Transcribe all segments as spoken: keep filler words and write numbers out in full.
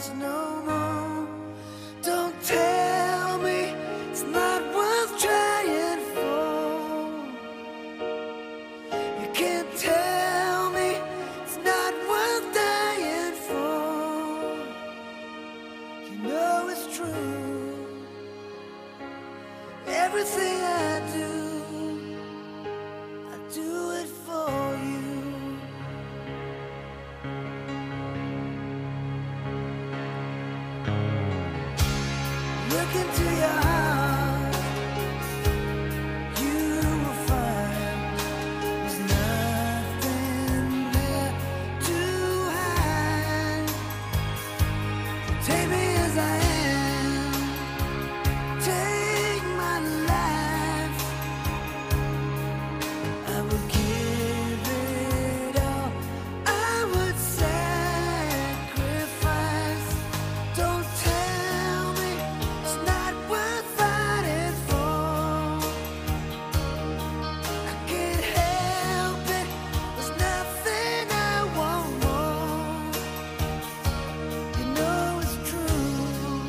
us no more. Don't tell me it's not worth trying for. You can't tell me it's not worth dying for. You know it's true. Everything I do, I do it for you. Look into your heart, you will find there's nothing there to hide. Take me as I am, take my life. I will give it all, I would sacrifice. Don't tell me it's not worth fighting for. I can't help it, there's nothing I want more. You know it's true.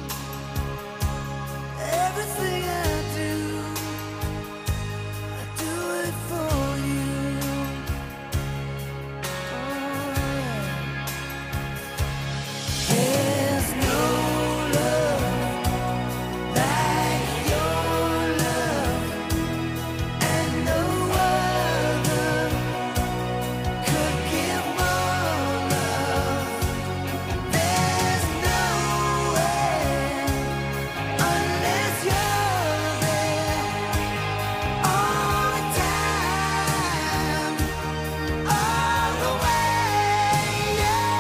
Everything I do, I do it for you. There's no love like your love, and no other could give more love. There's no way unless you're there all the time, all the way. Yeah.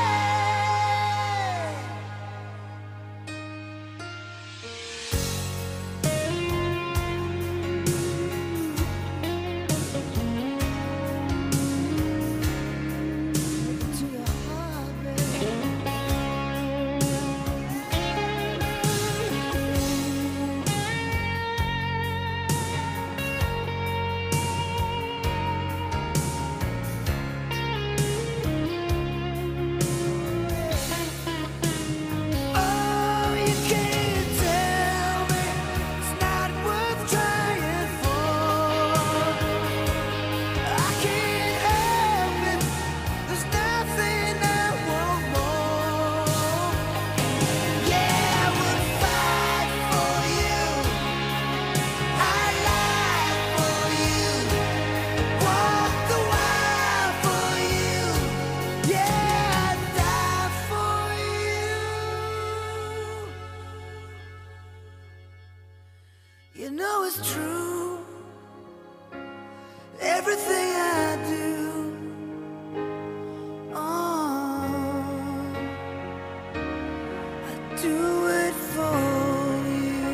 To your heart, baby. Oh, you can't tell me it's not worth trying for. I can't help it, there's nothing I want more. Yeah, I would fight for you, I'd lie for you, walk the wire for you. Yeah, I'd die for you. You know it's true. Everything I do, oh, I do it for you.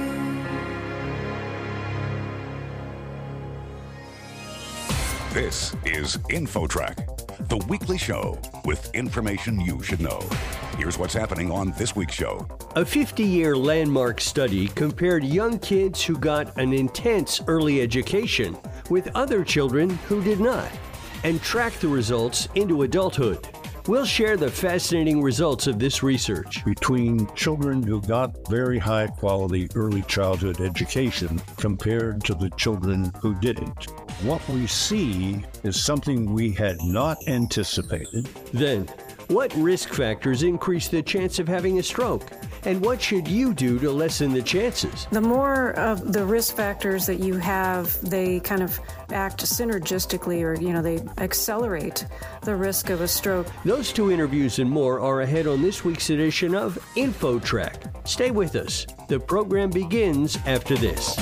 This is InfoTrack, the weekly show with information you should know. Here's what's happening on this week's show. A fifty-year landmark study compared young kids who got an intense early education with other children who did not, and tracked the results into adulthood. We'll share the fascinating results of this research. Between children who got very high quality early childhood education compared to the children who didn't. What we see is something we had not anticipated. Then, what risk factors increase the chance of having a stroke? And what should you do to lessen the chances? The more of the risk factors that you have, they kind of act synergistically, or, you know, they accelerate the risk of a stroke. Those two interviews and more are ahead on this week's edition of InfoTrack. Stay with us. The program begins after this.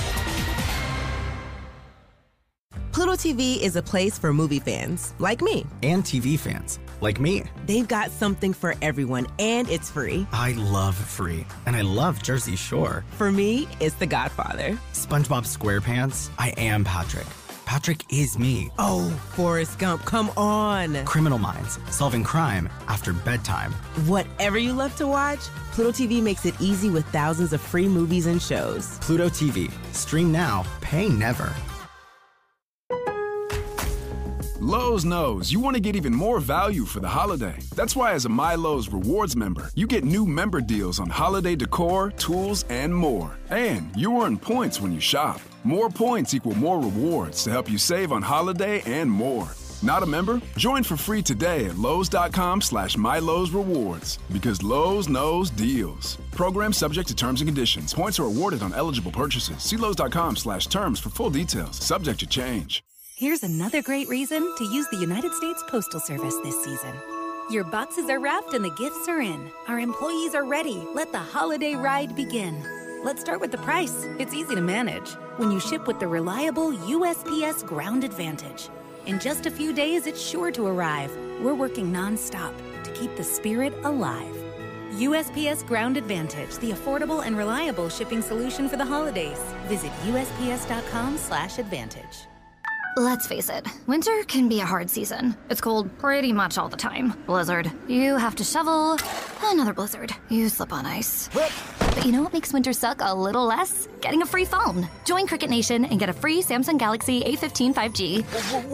Pluto T V is a place for movie fans, like me. And T V fans, like me. They've got something for everyone, and it's free. I love free, and I love Jersey Shore. For me, it's The Godfather. SpongeBob SquarePants, I am Patrick. Patrick is me. Oh, Forrest Gump, come on. Criminal Minds, solving crime after bedtime. Whatever you love to watch, Pluto T V makes it easy with thousands of free movies and shows. Pluto T V, stream now, pay never. Lowe's knows you want to get even more value for the holiday. That's why as a MyLowe's Rewards member, you get new member deals on holiday decor, tools, and more. And you earn points when you shop. More points equal more rewards to help you save on holiday and more. Not a member? Join for free today at Lowe's.com slash MyLowe's Rewards. Because Lowe's knows deals. Program subject to terms and conditions. Points are awarded on eligible purchases. See Lowe's.com slash terms for full details. Subject to change. Here's another great reason to use the United States Postal Service this season. Your boxes are wrapped and the gifts are in. Our employees are ready. Let the holiday ride begin. Let's start with the price. It's easy to manage when you ship with the reliable U S P S Ground Advantage. In just a few days, it's sure to arrive. We're working nonstop to keep the spirit alive. U S P S Ground Advantage, the affordable and reliable shipping solution for the holidays. Visit U S P S dot com slash advantage. Let's face it, winter can be a hard season. It's cold pretty much all the time. Blizzard, you have to shovel. Another blizzard, you slip on ice. But you know what makes winter suck a little less? Getting a free phone. Join Cricket Nation and get a free Samsung Galaxy A fifteen five G.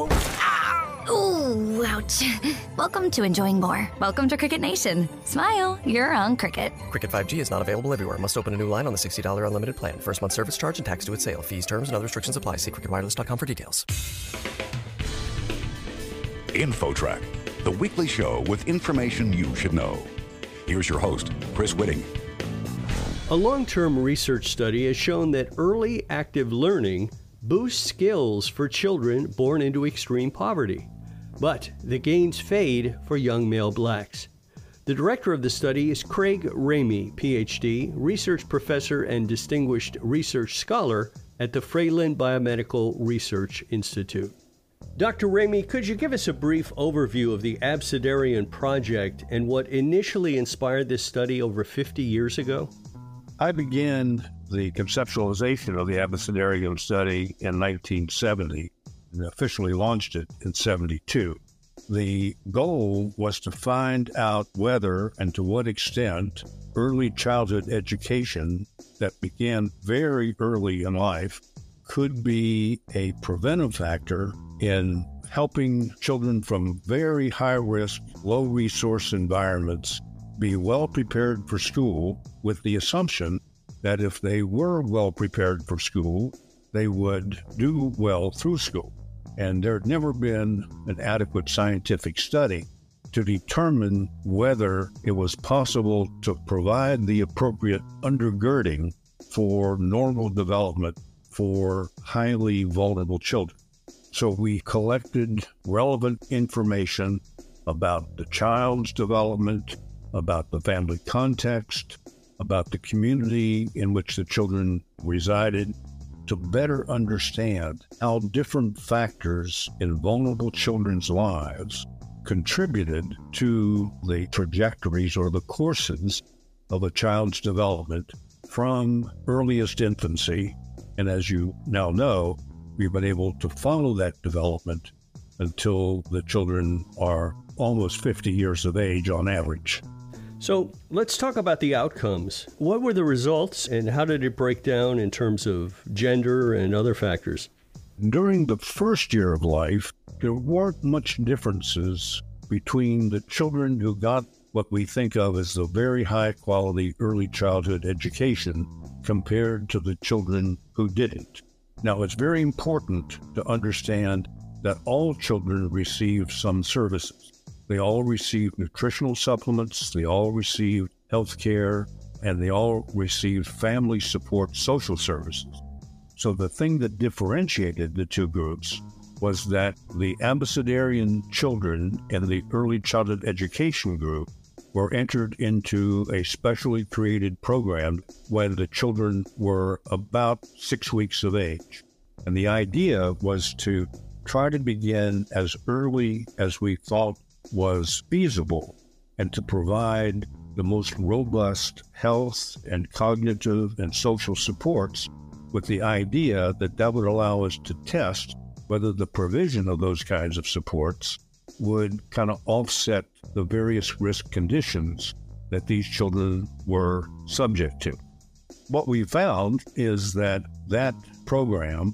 Ooh, ouch. Welcome to enjoying more. Welcome to Cricket Nation. Smile, you're on Cricket. Cricket five G is not available everywhere. Must open a new line on the sixty dollars unlimited plan. First month service charge and tax due at sale. Fees, terms, and other restrictions apply. See cricket wireless dot com for details. InfoTrack, the weekly show with information you should know. Here's your host, Chris Whitting. A long-term research study has shown that early active learning boosts skills for children born into extreme poverty. But the gains fade for young male blacks. The director of the study is Craig Ramey, P H D, research professor and distinguished research scholar at the Fralin Biomedical Research Institute. Doctor Ramey, could you give us a brief overview of the Abecedarian Project and what initially inspired this study over fifty years ago? I began the conceptualization of the Abecedarian study in nineteen seventy and officially launched it in seventy-two. The goal was to find out whether and to what extent early childhood education that began very early in life could be a preventive factor in helping children from very high-risk, low-resource environments be well prepared for school, with the assumption that if they were well prepared for school, they would do well through school. And there had never been an adequate scientific study to determine whether it was possible to provide the appropriate undergirding for normal development for highly vulnerable children. So we collected relevant information about the child's development, about the family context, about the community in which the children resided, to better understand how different factors in vulnerable children's lives contributed to the trajectories or the courses of a child's development from earliest infancy. And as you now know, we've been able to follow that development until the children are almost fifty years of age on average. So let's talk about the outcomes. What were the results and how did it break down in terms of gender and other factors? During the first year of life, there weren't much differences between the children who got what we think of as the very high quality early childhood education compared to the children who didn't. Now, it's very important to understand that all children receive some services. They all received nutritional supplements, they all received health care, and they all received family support social services. So the thing that differentiated the two groups was that the Abecedarian children in the early childhood education group were entered into a specially created program when the children were about six weeks of age. And the idea was to try to begin as early as we thought was feasible and to provide the most robust health and cognitive and social supports, with the idea that that would allow us to test whether the provision of those kinds of supports would kind of offset the various risk conditions that these children were subject to. What we found is that that program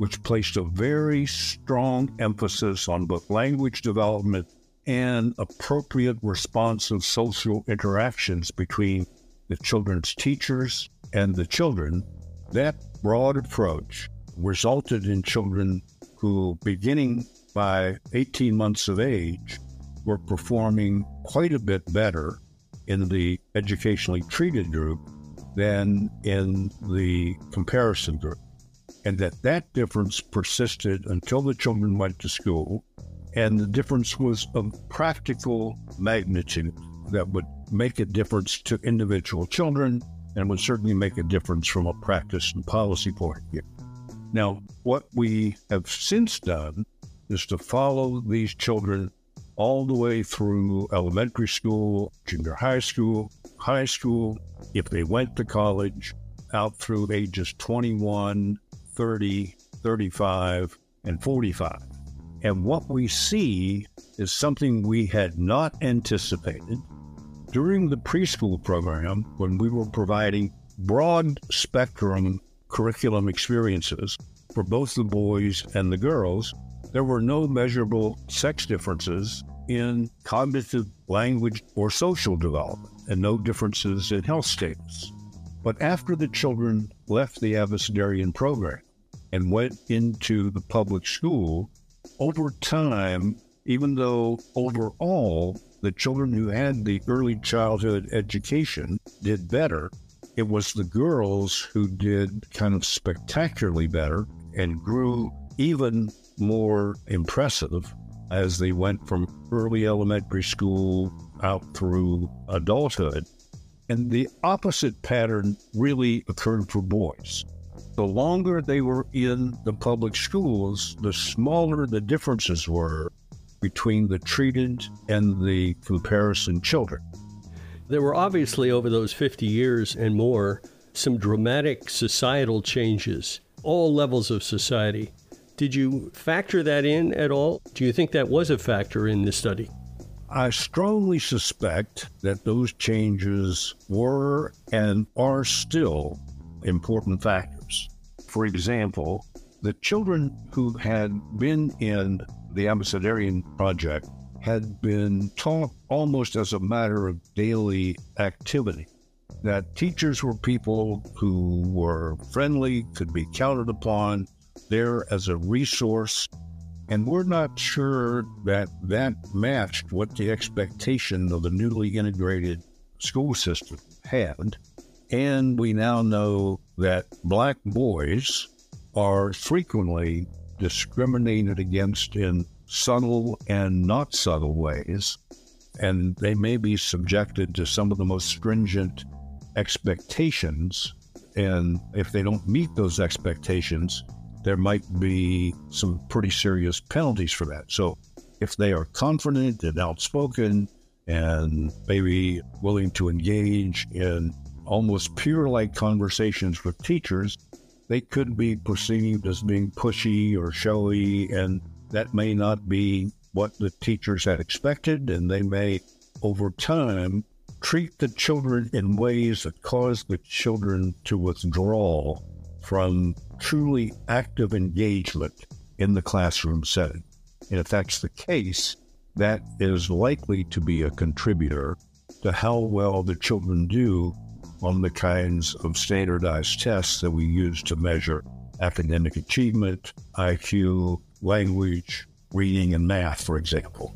which placed a very strong emphasis on both language development and appropriate responsive social interactions between the children's teachers and the children. That broad approach resulted in children who, beginning by eighteen months of age, were performing quite a bit better in the educationally treated group than in the comparison group, and that that difference persisted until the children went to school, and the difference was of practical magnitude that would make a difference to individual children and would certainly make a difference from a practice and policy point of view. Now, what we have since done is to follow these children all the way through elementary school, junior high school, high school, if they went to college, out through ages twenty-one, thirty, thirty-five, and forty-five. And what we see is something we had not anticipated. During the preschool program, when we were providing broad spectrum curriculum experiences for both the boys and the girls, there were no measurable sex differences in cognitive, language, or social development, and no differences in health status. But after the children left the Abecedarian program and went into the public school, over time, even though overall the children who had the early childhood education did better, it was the girls who did kind of spectacularly better and grew even more impressive as they went from early elementary school out through adulthood. And the opposite pattern really occurred for boys. The longer they were in the public schools, the smaller the differences were between the treated and the comparison children. There were obviously, over those fifty years and more, some dramatic societal changes, all levels of society. Did you factor that in at all? Do you think that was a factor in the study? I strongly suspect that those changes were and are still important factors. For example, the children who had been in the Abecedarian project had been taught almost as a matter of daily activity, that teachers were people who were friendly, could be counted upon, there as a resource, and we're not sure that that matched what the expectation of the newly integrated school system had. And we now know that Black boys are frequently discriminated against in subtle and not subtle ways, and they may be subjected to some of the most stringent expectations, and if they don't meet those expectations, there might be some pretty serious penalties for that. So if they are confident and outspoken and maybe willing to engage in almost peer-like conversations with teachers, they could be perceived as being pushy or showy, and that may not be what the teachers had expected, and they may, over time, treat the children in ways that cause the children to withdraw from truly active engagement in the classroom setting. And if that's the case, that is likely to be a contributor to how well the children do on the kinds of standardized tests that we use to measure academic achievement, I Q, language, reading, and math, for example.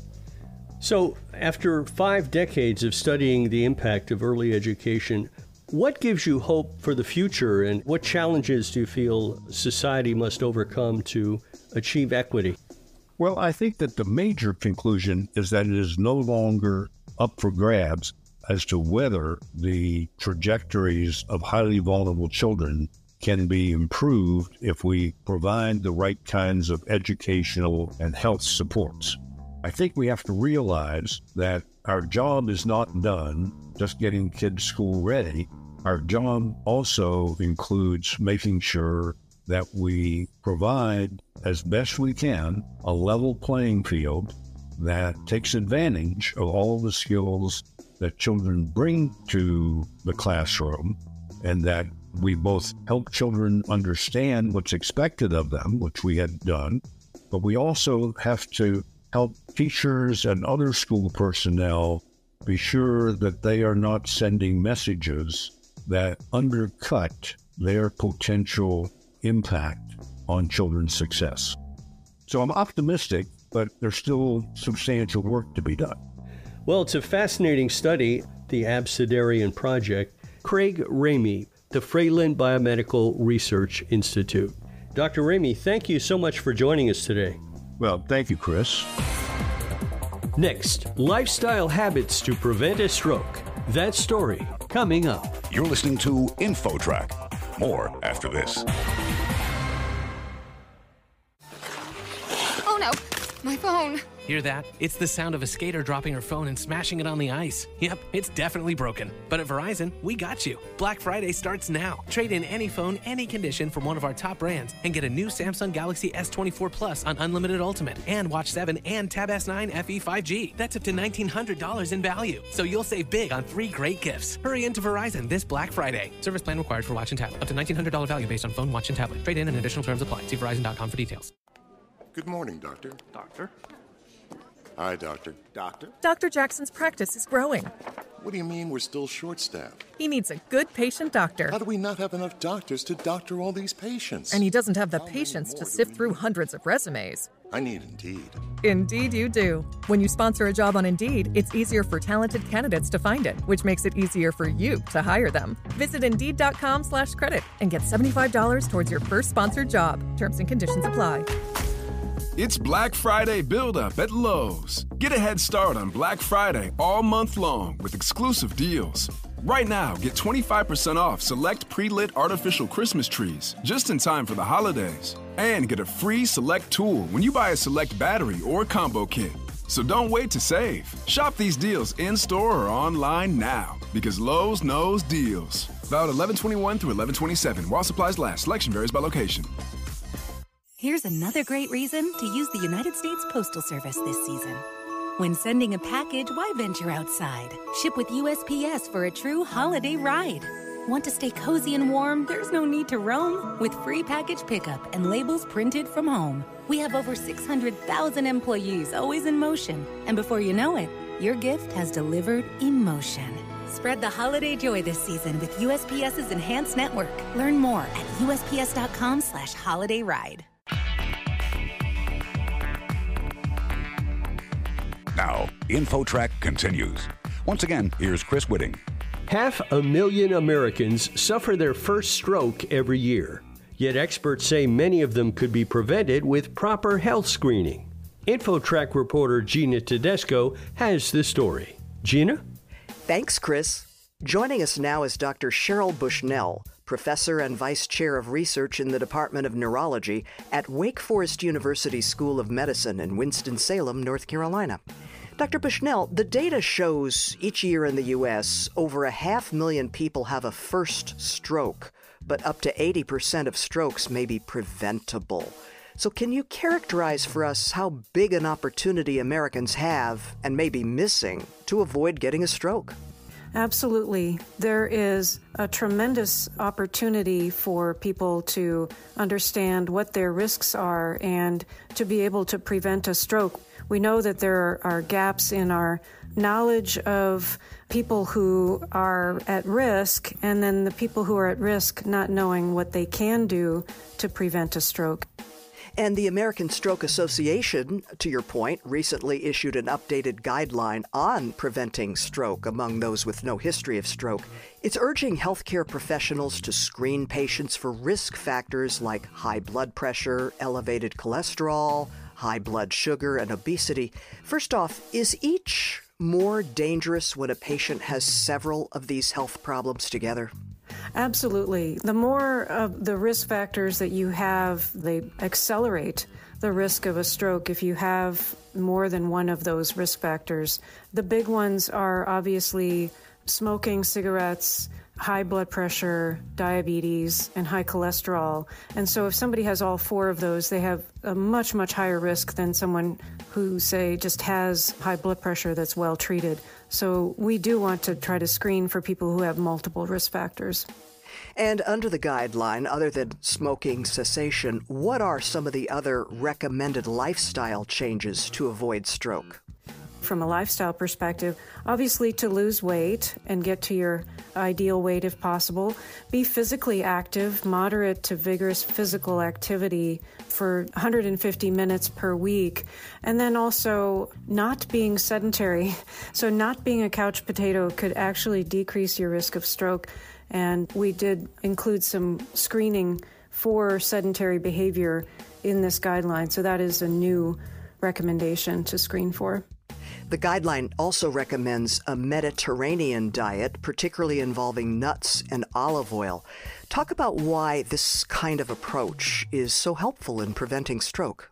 So, after five decades of studying the impact of early education, what gives you hope for the future, and what challenges do you feel society must overcome to achieve equity? Well, I think that the major conclusion is that it is no longer up for grabs as to whether the trajectories of highly vulnerable children can be improved if we provide the right kinds of educational and health supports. I think we have to realize that our job is not done just getting kids school ready. Our job also includes making sure that we provide, as best we can, a level playing field that takes advantage of all the skills that children bring to the classroom, and that We both help children understand what's expected of them, which we had done, but we also have to help teachers and other school personnel be sure that they are not sending messages that undercut their potential impact on children's success. So I'm optimistic, but there's still substantial work to be done. Well, it's a fascinating study, the Abecedarian Project. Craig Ramey, the Fralin Biomedical Research Institute. Doctor Ramey, thank you so much for joining us today. Well, thank you, Chris. Next, lifestyle habits to prevent a stroke. That story coming up. You're listening to InfoTrack. More after this. Oh no, my phone. Hear that? It's the sound of a skater dropping her phone and smashing it on the ice. Yep, it's definitely broken. But at Verizon, we got you. Black Friday starts now. Trade in any phone, any condition from one of our top brands and get a new Samsung Galaxy S twenty-four Plus on Unlimited Ultimate and Watch seven and Tab S nine F E five G. That's up to nineteen hundred dollars in value. So you'll save big on three great gifts. Hurry into Verizon this Black Friday. Service plan required for Watch and Tab. Up to nineteen hundred dollars value based on phone, watch, and tablet. Trade in and additional terms apply. See Verizon dot com for details. Good morning, Doctor. Doctor? Hi, Doctor. Doctor? Doctor Jackson's practice is growing. What do you mean we're still short-staffed? He needs a good patient doctor. How do we not have enough doctors to doctor all these patients? And he doesn't have the patience to sift through hundreds of resumes. I need Indeed. Indeed you do. When you sponsor a job on Indeed, it's easier for talented candidates to find it, which makes it easier for you to hire them. Visit Indeed.com slash credit and get seventy-five dollars towards your first sponsored job. Terms and conditions apply. It's Black Friday build-up at Lowe's. Get a head start on Black Friday all month long with exclusive deals. Right now, get twenty-five percent off select pre-lit artificial Christmas trees just in time for the holidays. And get a free Select tool when you buy a Select battery or combo kit. So don't wait to save. Shop these deals in-store or online now because Lowe's knows deals. Valid eleven twenty-one through eleven twenty-seven while supplies last. Selection varies by location. Here's another great reason to use the United States Postal Service this season. When sending a package, why venture outside? Ship with U S P S for a true holiday ride. Want to stay cozy and warm? There's no need to roam. With free package pickup and labels printed from home. We have over six hundred thousand employees always in motion. And before you know it, your gift has delivered emotion. Spread the holiday joy this season with USPS's Enhanced Network. Learn more at USPS.com slash holiday ride. Now, InfoTrack continues. Once again, here's Chris Whitting. Half a million Americans suffer their first stroke every year. Yet experts say many of them could be prevented with proper health screening. InfoTrack reporter Gina Tedesco has the story. Gina? Thanks, Chris. Joining us now is Doctor Cheryl Bushnell, professor and vice chair of research in the Department of Neurology at Wake Forest University School of Medicine in Winston-Salem, North Carolina. Doctor Bushnell, the data shows each year in the U S over a half million people have a first stroke, but up to eighty percent of strokes may be preventable. So can you characterize for us how big an opportunity Americans have and may be missing to avoid getting a stroke? Absolutely. There is a tremendous opportunity for people to understand what their risks are and to be able to prevent a stroke. We know that there are gaps in our knowledge of people who are at risk, and then the people who are at risk not knowing what they can do to prevent a stroke. And the American Stroke Association, to your point, recently issued an updated guideline on preventing stroke among those with no history of stroke. It's urging healthcare professionals to screen patients for risk factors like high blood pressure, elevated cholesterol, high blood sugar, and obesity. First off, is each more dangerous when a patient has several of these health problems together? Absolutely. The more of the risk factors that you have, they accelerate the risk of a stroke if you have more than one of those risk factors. The big ones are obviously smoking, cigarettes, high blood pressure, diabetes, and high cholesterol. And so if somebody has all four of those, they have a much, much higher risk than someone who, say, just has high blood pressure that's well treated. So we do want to try to screen for people who have multiple risk factors. And under the guideline, other than smoking cessation, what are some of the other recommended lifestyle changes to avoid stroke? From a lifestyle perspective, obviously to lose weight and get to your ideal weight if possible. Be physically active, moderate to vigorous physical activity for one hundred fifty minutes per week. And then also not being sedentary. So not being a couch potato could actually decrease your risk of stroke. And we did include some screening for sedentary behavior in this guideline. So that is a new recommendation to screen for. The guideline also recommends a Mediterranean diet, particularly involving nuts and olive oil. Talk about why this kind of approach is so helpful in preventing stroke.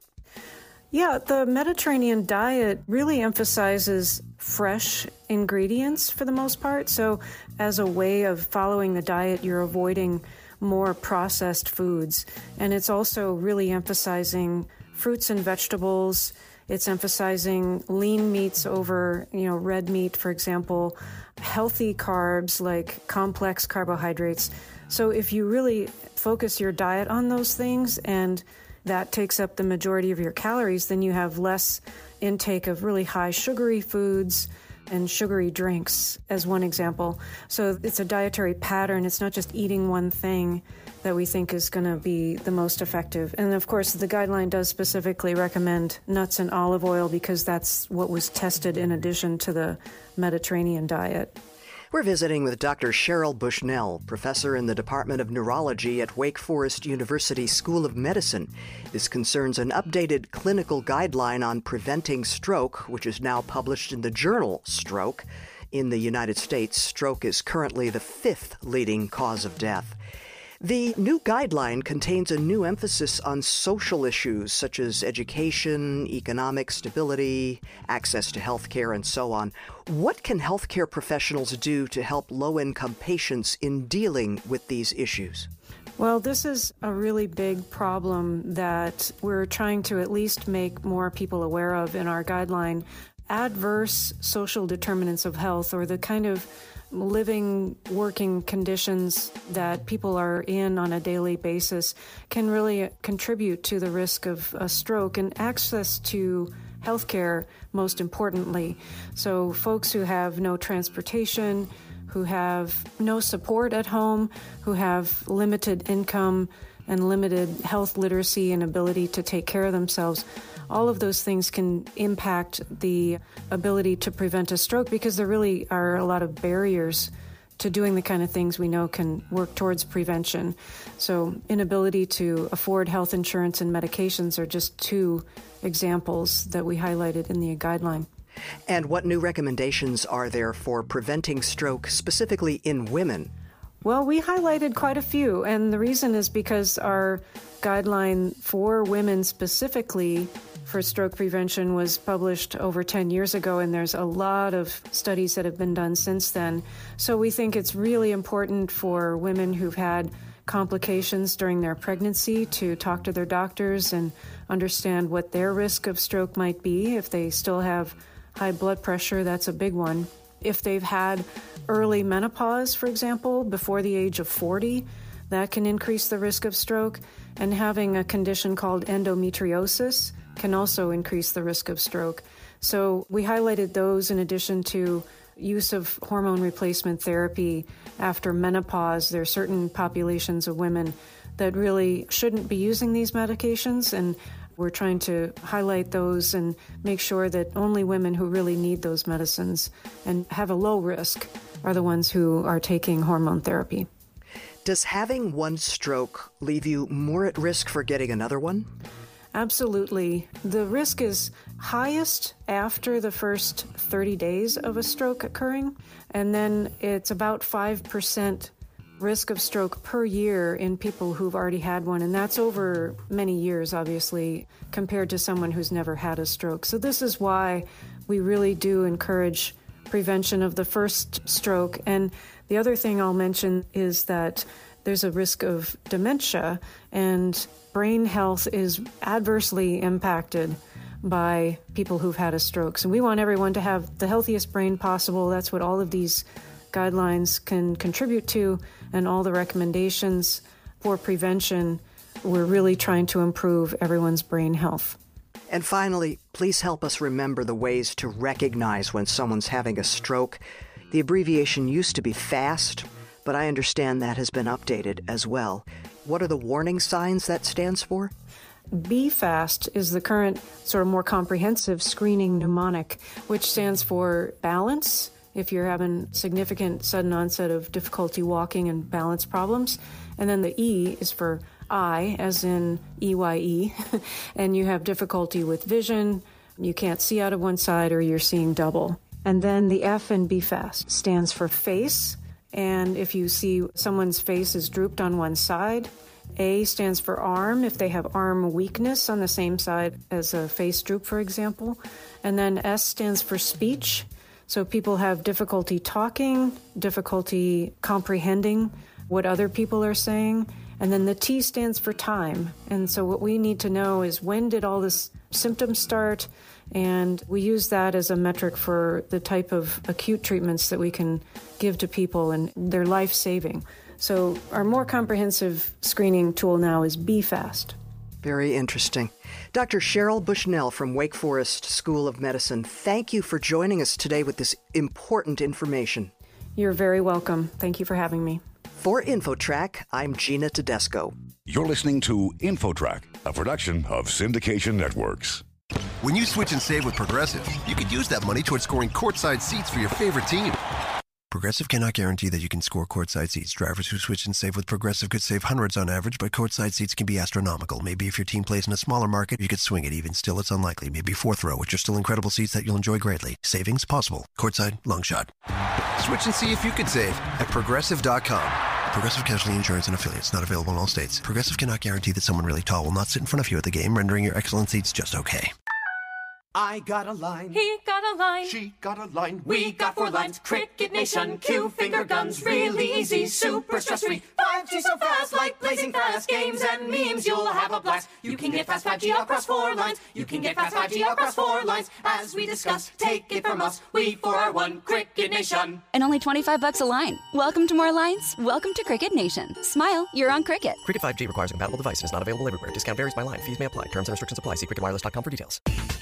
Yeah, the Mediterranean diet really emphasizes fresh ingredients for the most part. So as a way of following the diet, you're avoiding more processed foods. And it's also really emphasizing fruits and vegetables. It's emphasizing lean meats over, you know, red meat, for example, healthy carbs like complex carbohydrates. So if you really focus your diet on those things and that takes up the majority of your calories, then you have less intake of really high sugary foods and sugary drinks, as one example. So it's a dietary pattern. It's not just eating one thing that we think is going to be the most effective. And of course, the guideline does specifically recommend nuts and olive oil because that's what was tested in addition to the Mediterranean diet. We're visiting with Doctor Cheryl Bushnell, professor in the Department of Neurology at Wake Forest University School of Medicine. This concerns an updated clinical guideline on preventing stroke, which is now published in the journal Stroke. In the United States, stroke is currently the fifth leading cause of death. The new guideline contains a new emphasis on social issues such as education, economic stability, access to health care, and so on. What can healthcare professionals do to help low-income patients in dealing with these issues? Well, this is a really big problem that we're trying to at least make more people aware of in our guideline. Adverse social determinants of health, or the kind of living, working conditions that people are in on a daily basis, can really contribute to the risk of a stroke and access to healthcare, most importantly. So folks who have no transportation, who have no support at home, who have limited income and limited health literacy and ability to take care of themselves, all of those things can impact the ability to prevent a stroke because there really are a lot of barriers to doing the kind of things we know can work towards prevention. So inability to afford health insurance and medications are just two examples that we highlighted in the guideline. And what new recommendations are there for preventing stroke, specifically in women? Well, we highlighted quite a few, and the reason is because our guideline for women specifically for stroke prevention was published over ten years ago, and there's a lot of studies that have been done since then. So we think it's really important for women who've had complications during their pregnancy to talk to their doctors and understand what their risk of stroke might be. If they still have high blood pressure, that's a big one. If they've had early menopause, for example, before the age of forty, that can increase the risk of stroke. And having a condition called endometriosis can also increase the risk of stroke. So we highlighted those in addition to use of hormone replacement therapy after menopause. There are certain populations of women that really shouldn't be using these medications, and we're trying to highlight those and make sure that only women who really need those medicines and have a low risk are the ones who are taking hormone therapy. Does having one stroke leave you more at risk for getting another one? Absolutely. The risk is highest after the first thirty days of a stroke occurring, and then it's about five percent risk of stroke per year in people who've already had one, and that's over many years, obviously, compared to someone who's never had a stroke. So this is why we really do encourage prevention of the first stroke. And the other thing I'll mention is that there's a risk of dementia, and brain health is adversely impacted by people who've had a stroke. So we want everyone to have the healthiest brain possible. That's what all of these guidelines can contribute to, and all the recommendations for prevention. We're really trying to improve everyone's brain health. And finally, please help us remember the ways to recognize when someone's having a stroke. The abbreviation used to be FAST, but I understand that has been updated as well. What are the warning signs that stands for? B FAST is the current sort of more comprehensive screening mnemonic, which stands for balance, if you're having significant sudden onset of difficulty walking and balance problems. And then the E is for I, as in E Y E, and you have difficulty with vision, you can't see out of one side, or you're seeing double. And then the F in B FAST stands for face, and if you see someone's face is drooped on one side. A stands for arm, if they have arm weakness on the same side as a face droop, for example. And then S stands for speech, so people have difficulty talking, difficulty comprehending what other people are saying. And then the T stands for time. And so what we need to know is, when did all this symptoms start? And we use that as a metric for the type of acute treatments that we can give to people, and they're life-saving. So our more comprehensive screening tool now is B FAST. Very interesting. Doctor Cheryl Bushnell from Wake Forest School of Medicine, thank you for joining us today with this important information. You're very welcome. Thank you for having me. For InfoTrack, I'm Gina Tedesco. You're listening to InfoTrack, a production of Syndication Networks. When you switch and save with Progressive, you could use that money towards scoring courtside seats for your favorite team. Progressive cannot guarantee that you can score courtside seats. Drivers who switch and save with Progressive could save hundreds on average, but courtside seats can be astronomical. Maybe if your team plays in a smaller market, you could swing it. Even still, it's unlikely. Maybe fourth row, which are still incredible seats that you'll enjoy greatly. Savings possible. Courtside, long shot. Switch and see if you could save at Progressive dot com. Progressive Casualty Insurance and Affiliates. Not available in all states. Progressive cannot guarantee that someone really tall will not sit in front of you at the game, rendering your excellent seats just okay. I got a line. He got a line. She got a line. We got four lines. Cricket Nation. Q finger guns. Really easy. Super stress free. five G so fast, like blazing fast. Games and memes. You'll have a blast. You can get fast five G across four lines. You can get fast five G across four lines. As we discuss, take it from us. We four are one. Cricket Nation. And only twenty-five bucks a line. Welcome to more lines. Welcome to Cricket Nation. Smile. You're on Cricket. Cricket five G requires a compatible device and is not available everywhere. Discount varies by line. Fees may apply. Terms and restrictions apply. See cricket wireless dot com for details.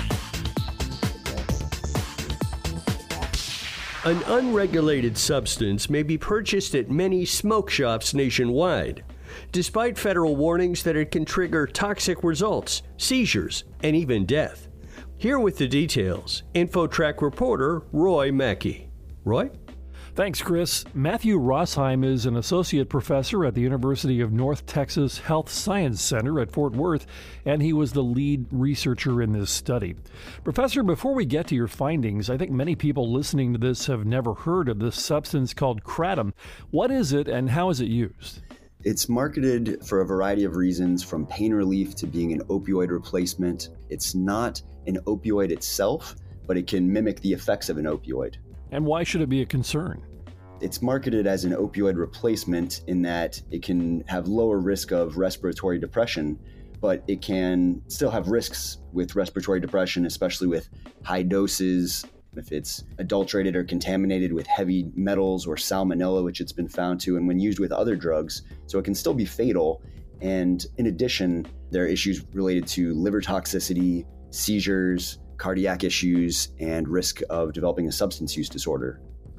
An unregulated substance may be purchased at many smoke shops nationwide, despite federal warnings that it can trigger toxic results, seizures, and even death. Here with the details, InfoTrack reporter Roy Mackey. Roy? Thanks, Chris. Matthew Rosheim is an associate professor at the University of North Texas Health Science Center at Fort Worth, and he was the lead researcher in this study. Professor, before we get to your findings, I think many people listening to this have never heard of this substance called kratom. What is it and how is it used? It's marketed for a variety of reasons, from pain relief to being an opioid replacement. It's not an opioid itself, but it can mimic the effects of an opioid. And why should it be a concern? It's marketed as an opioid replacement in that it can have lower risk of respiratory depression, but it can still have risks with respiratory depression, especially with high doses, if it's adulterated or contaminated with heavy metals or salmonella, which it's been found to, and when used with other drugs. So it can still be fatal. And in addition, there are issues related to liver toxicity, seizures, cardiac issues, and risk of developing a substance use disorder.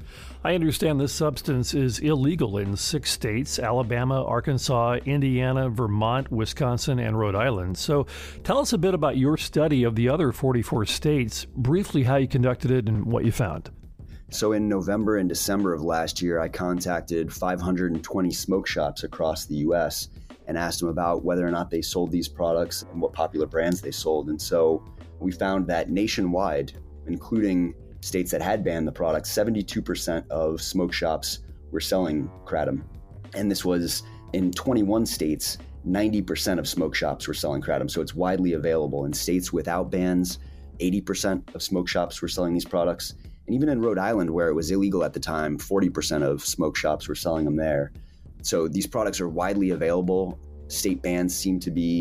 I understand this substance is illegal in six states: Alabama, Arkansas, Indiana, Vermont, Wisconsin, and Rhode Island. So tell us a bit about your study of the other forty-four states, briefly how you conducted it and what you found. So in November and December of last year, I contacted five hundred twenty smoke shops across the U S and asked them about whether or not they sold these products and what popular brands they sold. And so we found that nationwide, including states that had banned the product, seventy-two percent of smoke shops were selling kratom. And this was in twenty-one states, ninety percent of smoke shops were selling kratom. So it's widely available. In states without bans, eighty percent of smoke shops were selling these products. And even in Rhode Island, where it was illegal at the time, forty percent of smoke shops were selling them there. So these products are widely available. State bans seem to be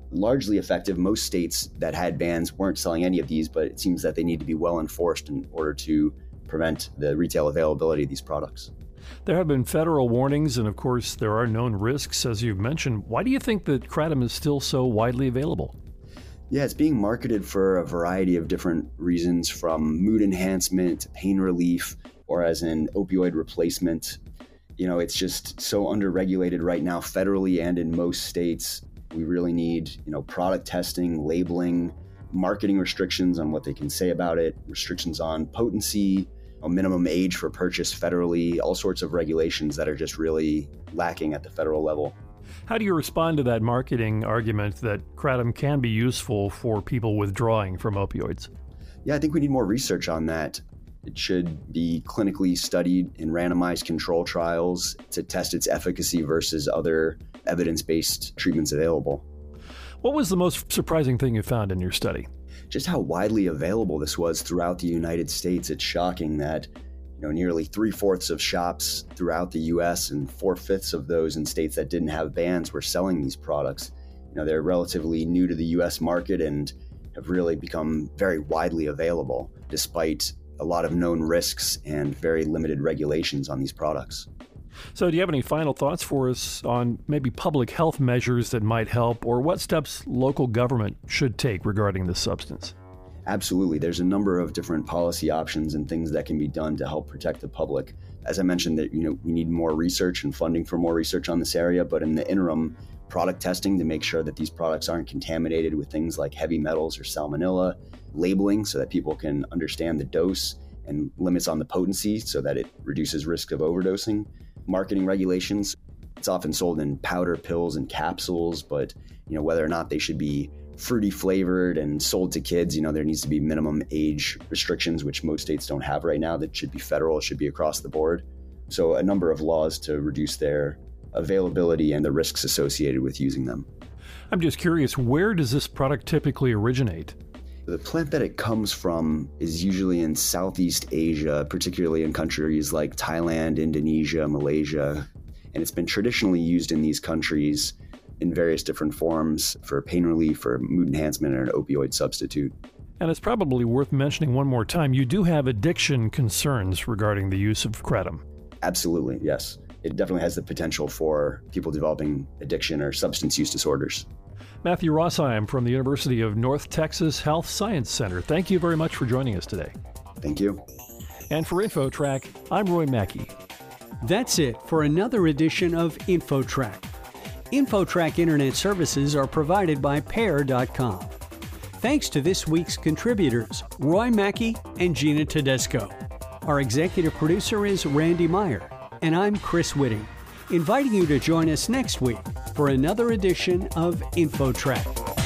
largely effective. Most states that had bans weren't selling any of these, but it seems that they need to be well enforced in order to prevent the retail availability of these products. There have been federal warnings, and of course, there are known risks, as you've mentioned. Why do you think that kratom is still so widely available? Yeah, it's being marketed for a variety of different reasons, from mood enhancement to pain relief, or as an opioid replacement. You know, it's just so underregulated right now, federally and in most states. We really need, you know, product testing, labeling, marketing restrictions on what they can say about it, restrictions on potency, a minimum age for purchase federally, all sorts of regulations that are just really lacking at the federal level. How do you respond to that marketing argument that kratom can be useful for people withdrawing from opioids? Yeah, I think we need more research on that. It should be clinically studied in randomized control trials to test its efficacy versus other evidence-based treatments available. What was the most surprising thing you found in your study? Just how widely available this was throughout the United States. It's shocking that, you know, nearly three-fourths of shops throughout the U S and four-fifths of those in states that didn't have bans were selling these products. You know, they're relatively new to the U S market and have really become very widely available, despite a lot of known risks and very limited regulations on these products. So do you have any final thoughts for us on maybe public health measures that might help, or what steps local government should take regarding this substance? Absolutely. There's a number of different policy options and things that can be done to help protect the public. As I mentioned, that, you know, we need more research and funding for more research on this area, but in the interim, product testing to make sure that these products aren't contaminated with things like heavy metals or salmonella, labeling so that people can understand the dose, and limits on the potency so that it reduces risk of overdosing. Marketing regulations. It's often sold in powder, pills, and capsules, but you know, whether or not they should be fruity flavored and sold to kids, you know, there needs to be minimum age restrictions, which most states don't have right now. That should be federal, it should be across the board. So a number of laws to reduce their availability and the risks associated with using them. I'm just curious, where does this product typically originate? The plant that it comes from is usually in Southeast Asia, particularly in countries like Thailand, Indonesia, Malaysia, and it's been traditionally used in these countries in various different forms for pain relief, for mood enhancement, or an opioid substitute. And it's probably worth mentioning one more time, you do have addiction concerns regarding the use of kratom. Absolutely, yes. It definitely has the potential for people developing addiction or substance use disorders. Matthew Rosheim from the University of North Texas Health Science Center. Thank you very much for joining us today. Thank you. And for InfoTrack, I'm Roy Mackey. That's it for another edition of InfoTrack. InfoTrack Internet services are provided by Pair dot com. Thanks to this week's contributors, Roy Mackey and Gina Tedesco. Our executive producer is Randy Meyer, and I'm Chris Whitting, inviting you to join us next week for another edition of InfoTrack.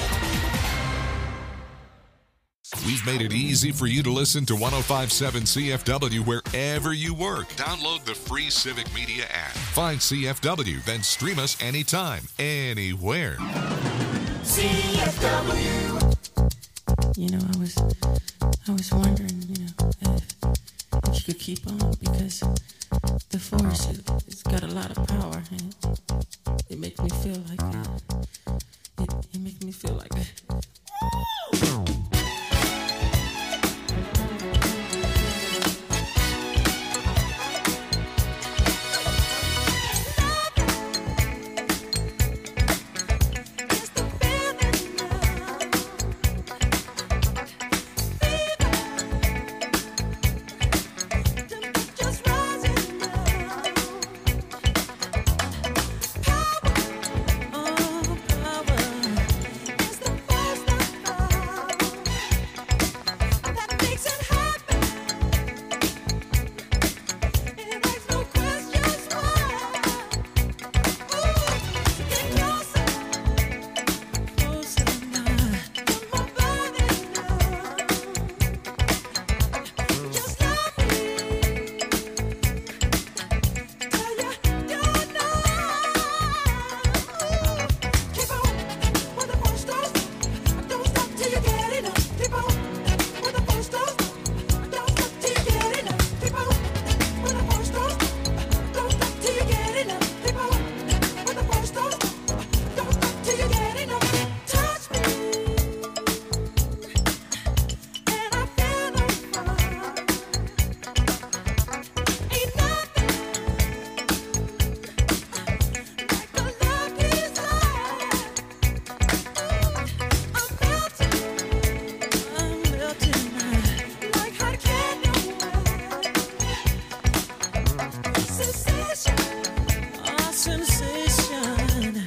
We've made it easy for you to listen to one oh five point seven C F W wherever you work. Download the free Civic Media app. Find C F W, then stream us anytime, anywhere. C F W. You know, I was, I was wondering, you know, if, if you could keep on, because the force, it, it's got a lot of power, and it, it makes me feel like, uh, it, it makes me feel like. Uh, sensation.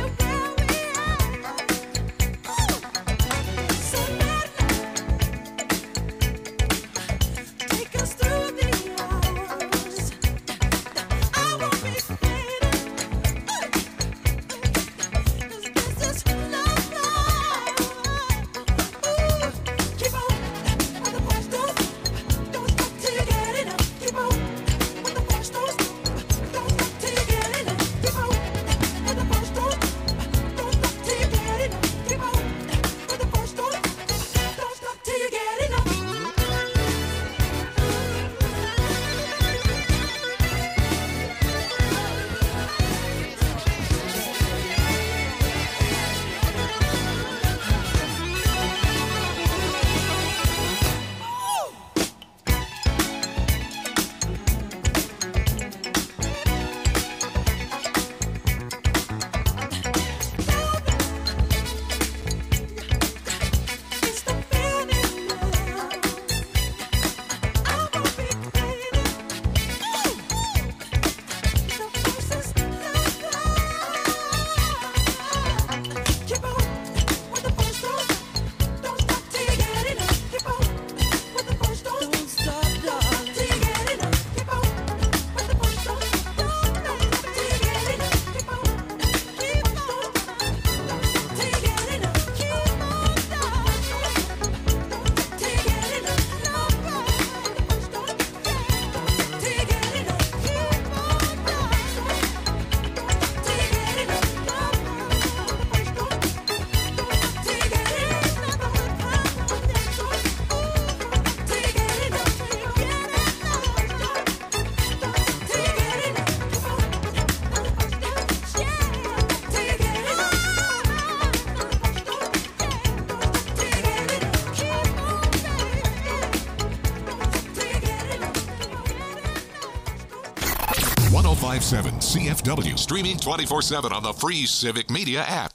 one oh five point seven C F W, streaming twenty-four seven on the free Civic Media app.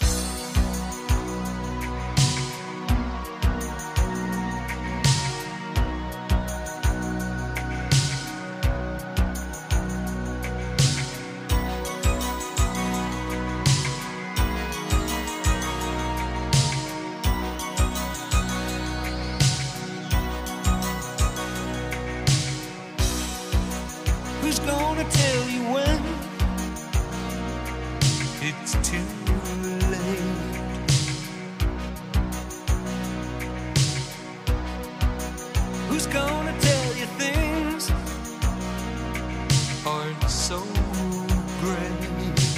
Who's gonna tell you when it's too late? Who's gonna tell you things aren't so great?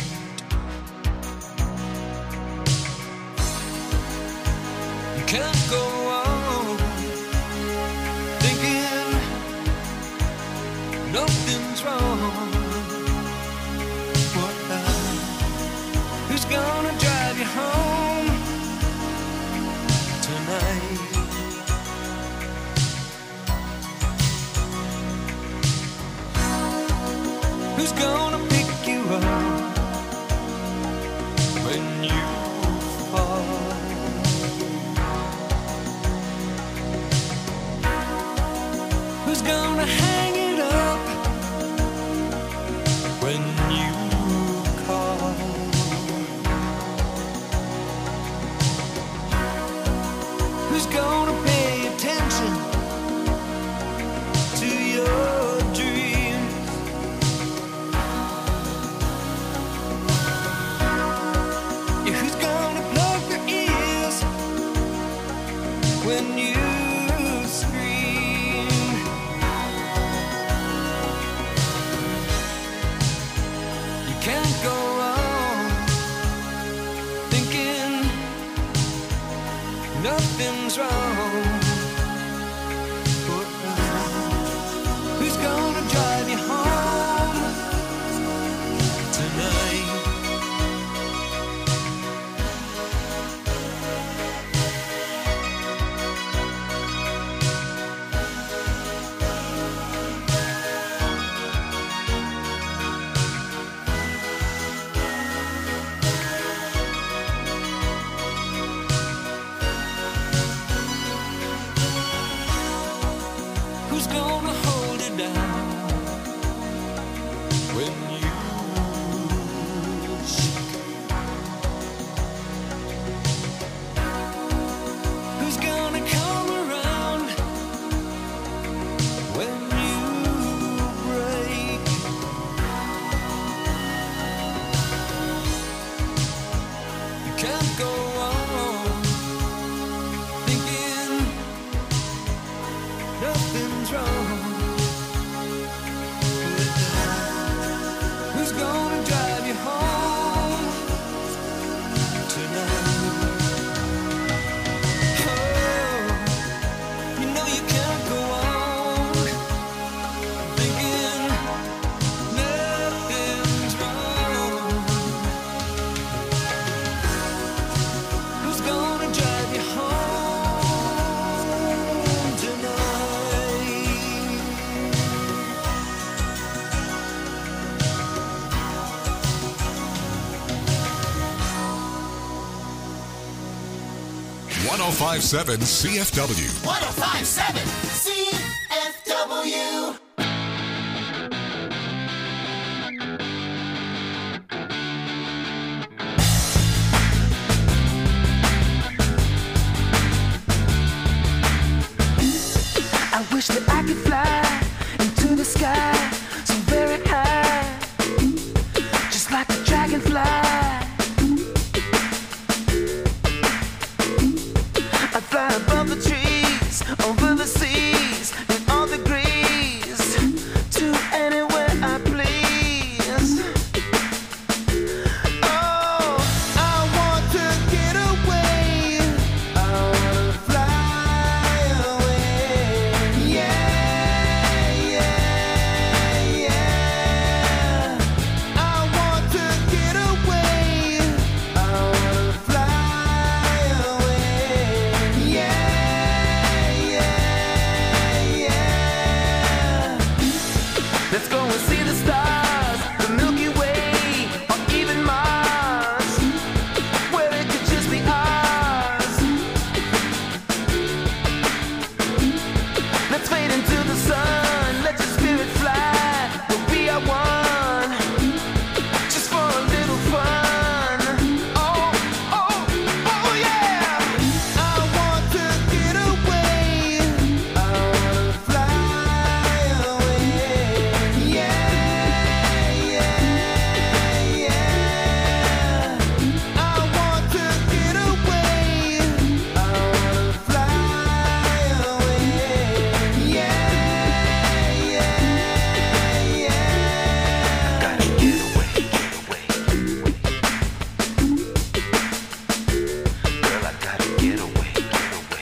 You can't go on thinking nothing's wrong. What now? Who's gonna drive you home tonight? Who's gonna pick you up when you fall? Who's gonna hang it up when you call? Who's gonna pay attention to your dreams? Yeah, who's gonna plug your ears when you scream? You can't go on thinking nothing's wrong. But who's gonna drive you home tonight? oh five seven C F W. one oh five seven C F W. I wish that I could fly into the sky so very high, just like a dragonfly. I fly above the trees, over the seas, in all degrees, to anywhere I please. Oh, I want to get away. I wanna fly away. Yeah, yeah, yeah. I want to get away. I wanna fly away. Yeah, yeah, yeah. Let's go and see the stars, the Milky Way, or even Mars, where it could just be ours. Let's fade into the sun, let your spirit fly, we'll be our one, just for a little fun. Oh, oh, oh yeah. I want to get away. I wanna fly away. Yeah, yeah, yeah. I want to get away. I wanna fly away. Yeah, yeah, yeah. Gotta get away, get away. Girl, I gotta get away, get away.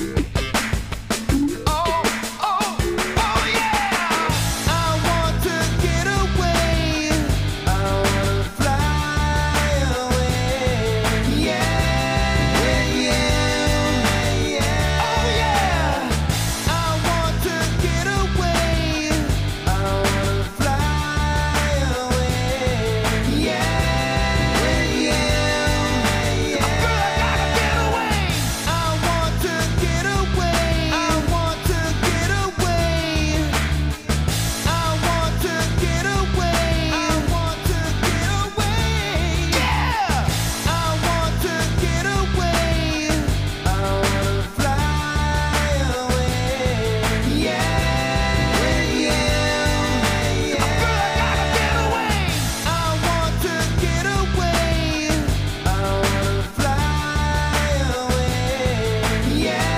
Oh, oh, oh yeah. I want to get away. I wanna fly away. Yeah, yeah, yeah. Oh yeah. I want to get away. I wanna fly away. Yeah, yeah, yeah. Girl, I gotta get away. I want to get away. I want to get away. I want to get away. I want to get away. Yeah. I want to get away. I wanna fly away. Yeah, yeah, yeah. Girl, I gotta get away. I want to get away. I wanna fly away. Yeah,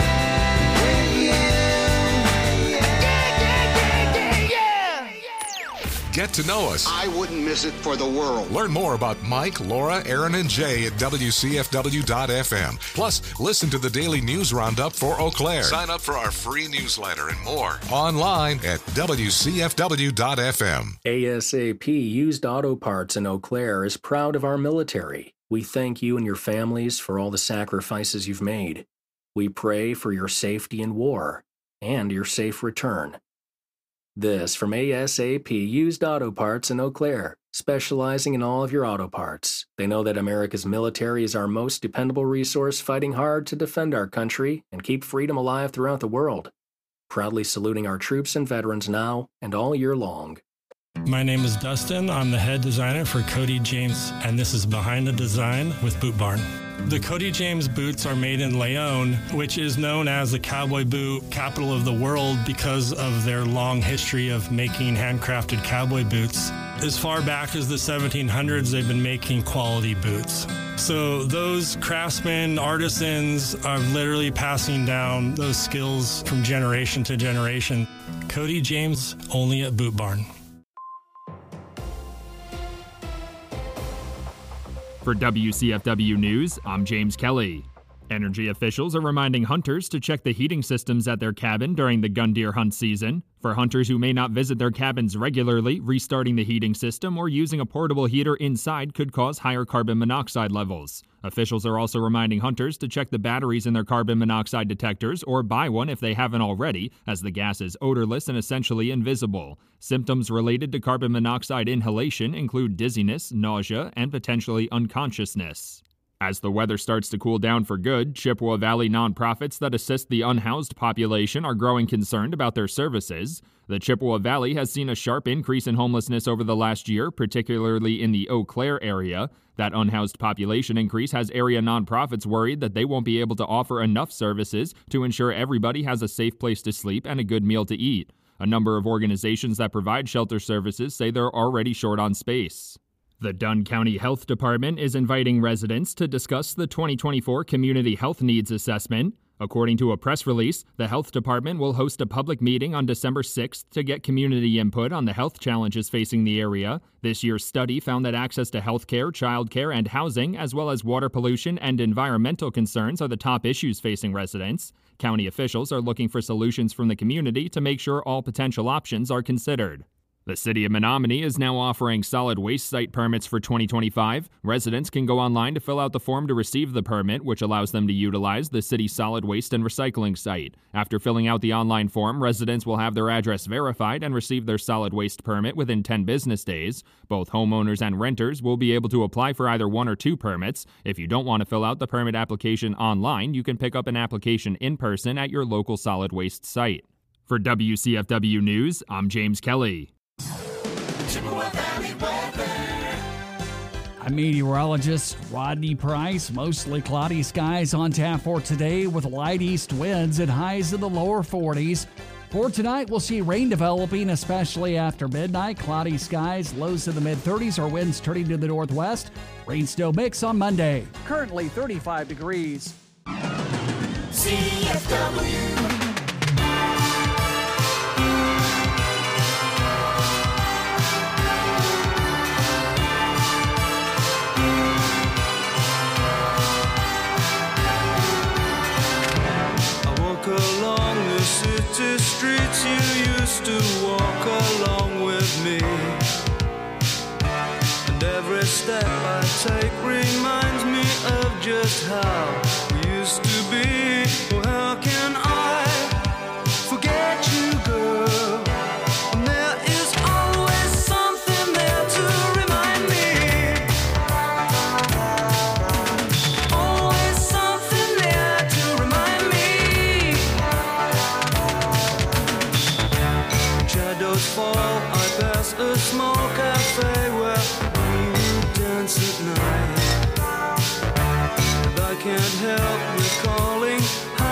yeah, yeah, yeah, yeah. Get to know us. I wouldn't miss it for the world. Learn more about Mike, Laura, Aaron, and Jay at W C F W dot F M. Plus, listen to the daily news roundup for Eau Claire. Sign up for our free newsletter and more online at W C F W dot F M. ASAP Used Auto Parts in Eau Claire is proud of our military. We thank you and your families for all the sacrifices you've made. We pray for your safety in war and your safe return. This from ASAP Used Auto Parts in Eau Claire, specializing in all of your auto parts. They know that America's military is our most dependable resource, fighting hard to defend our country and keep freedom alive throughout the world. Proudly saluting our troops and veterans now and all year long. My name is Dustin. I'm the head designer for Cody James, and this is Behind the Design with Boot Barn. The Cody James boots are made in Leon, which is known as the cowboy boot capital of the world because of their long history of making handcrafted cowboy boots. As far back as the seventeen hundreds, they've been making quality boots. So those craftsmen, artisans are literally passing down those skills from generation to generation. Cody James, only at Boot Barn. For W C F W News, I'm James Kelly. Energy officials are reminding hunters to check the heating systems at their cabin during the gun deer hunt season. For hunters who may not visit their cabins regularly, restarting the heating system or using a portable heater inside could cause higher carbon monoxide levels. Officials are also reminding hunters to check the batteries in their carbon monoxide detectors or buy one if they haven't already, as the gas is odorless and essentially invisible. Symptoms related to carbon monoxide inhalation include dizziness, nausea, and potentially unconsciousness. As the weather starts to cool down for good, Chippewa Valley nonprofits that assist the unhoused population are growing concerned about their services. The Chippewa Valley has seen a sharp increase in homelessness over the last year, particularly in the Eau Claire area. That unhoused population increase has area nonprofits worried that they won't be able to offer enough services to ensure everybody has a safe place to sleep and a good meal to eat. A number of organizations that provide shelter services say they're already short on space. The Dunn County Health Department is inviting residents to discuss the twenty twenty-four Community Health Needs Assessment. According to a press release, the Health Department will host a public meeting on December sixth to get community input on the health challenges facing the area. This year's study found that access to health care, child care, and housing, as well as water pollution and environmental concerns, are the top issues facing residents. County officials are looking for solutions from the community to make sure all potential options are considered. The City of Menominee is now offering solid waste site permits for twenty twenty-five. Residents can go online to fill out the form to receive the permit, which allows them to utilize the city's solid waste and recycling site. After filling out the online form, residents will have their address verified and receive their solid waste permit within ten business days. Both homeowners and renters will be able to apply for either one or two permits. If you don't want to fill out the permit application online, you can pick up an application in person at your local solid waste site. For W C F W News, I'm James Kelly. I'm meteorologist Rodney Price. Mostly cloudy skies on tap for today with light east winds and highs in the lower forties. For tonight, we'll see rain developing, especially after midnight. Cloudy skies, lows in the mid-thirties, or winds turning to the northwest. Rain still mix on Monday. Currently thirty-five degrees. C F W. Along the city streets you used to walk along with me, and every step I take reminds me of just how we used to be. Well, how can I forget you, girl? And there is always something there to remind me. Always something there to remind me. Shadows fall, I pass a small cafe where we would dance at night. And I can't help recalling how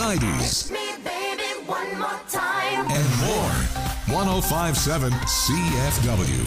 nineties, Me, baby, one more time. and more. one oh five point seven C F W.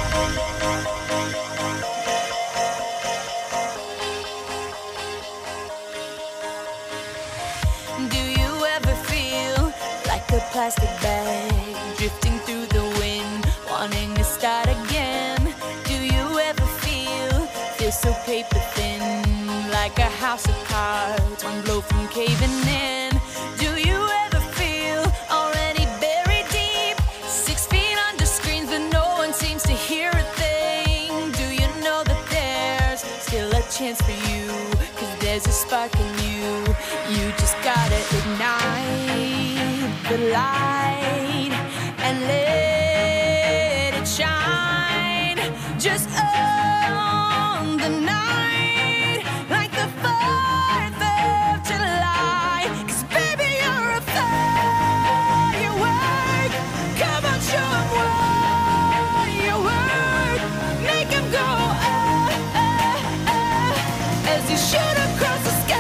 Do you ever feel like a plastic bag drifting through the wind, wanting to start again? Do you ever feel, feel so paper thin, like a house of cards, one blow from caving in? Do you ever feel already buried deep, six feet under screens but no one seems to hear a thing? Do you know that there's still a chance for you, cause there's a spark in you? You just gotta ignite the light and let it shine. Just own the night like the fourth of July. Cause baby, you're a firework. Come on, show 'em what you work. Make 'em go ah, ah, ah, as you shoot across the sky.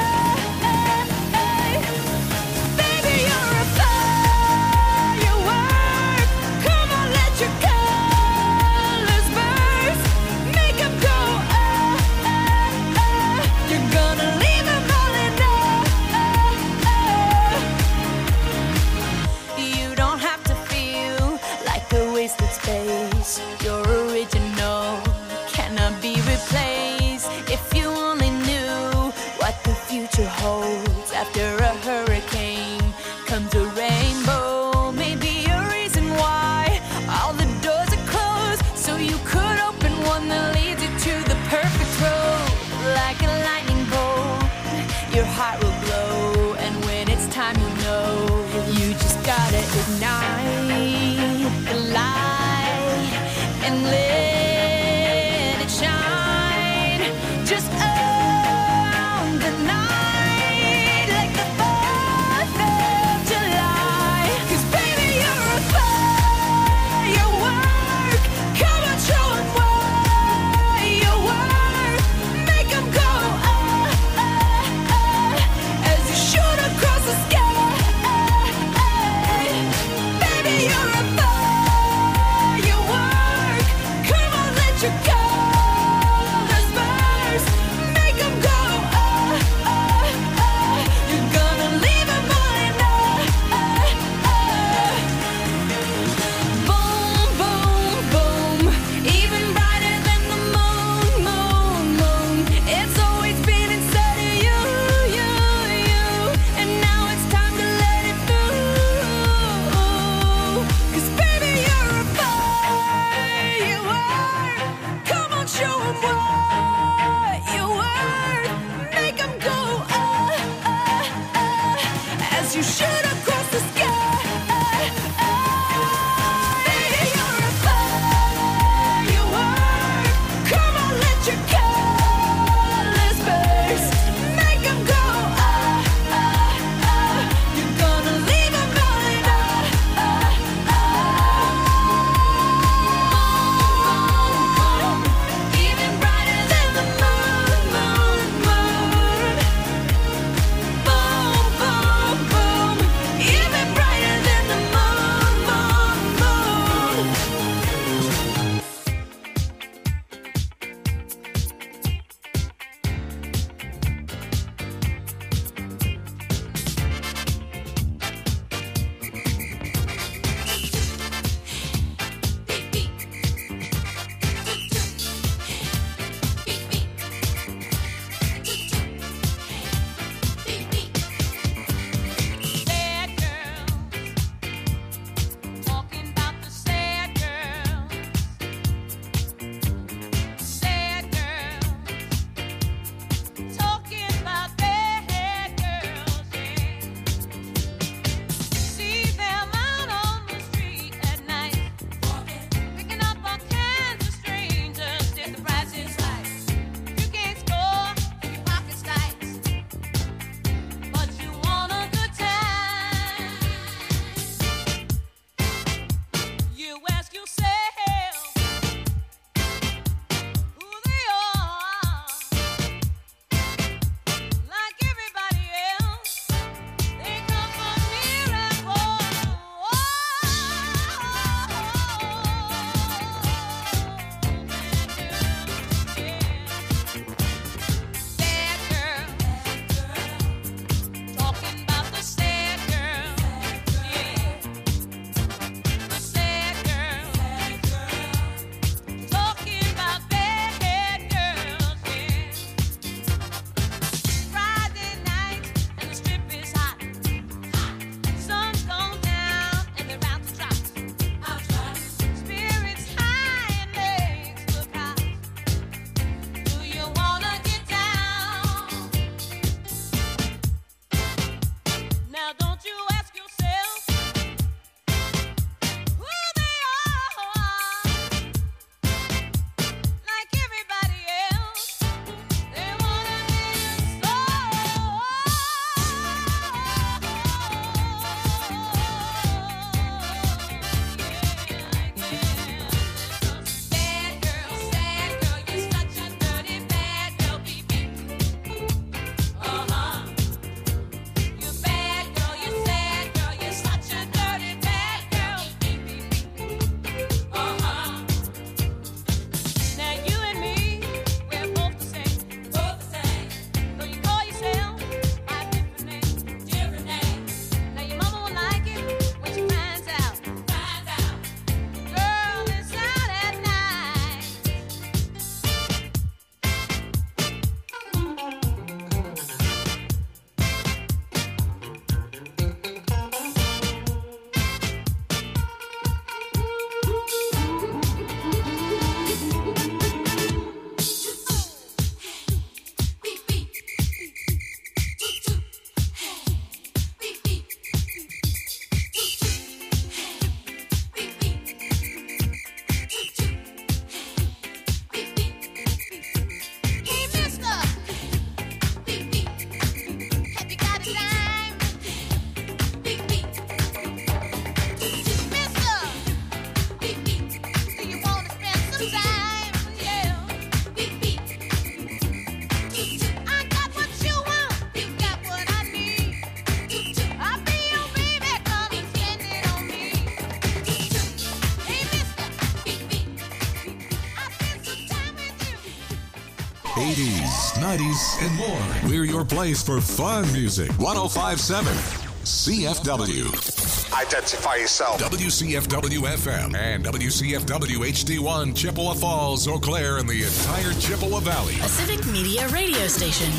Baby, you're a firework. Come on, let your colors burst. Make 'em go ah, ah, ah. You're gonna leave 'em all in awe. You don't have to feel like a wasted space. You're original, cannot be replaced. If you only knew what the future holds. After a hurricane comes a rainbow. Maybe a reason why all the doors are closed, so you could open one that leads you to the perfect road. Like a lightning bolt, your heart will glow, and when it's time you'll know. You just gotta ignite the light and let it shine. Just own the night like the fourth of July. Cause baby, you're a firework. Come on, show 'em what you work. Make 'em go ah, ah, ah, as you shoot across the sky. Baby, you're a firework. eighties, nineties, and more. We're your place for fun music. one oh five point seven C F W. Identify yourself. W C F W F M and W C F W H D one, Chippewa Falls, Eau Claire, and the entire Chippewa Valley. A Civic Media radio station.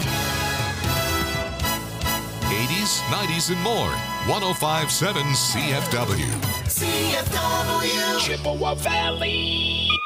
eighties, nineties, and more. one oh five point seven C F W. C F W. Chippewa Valley.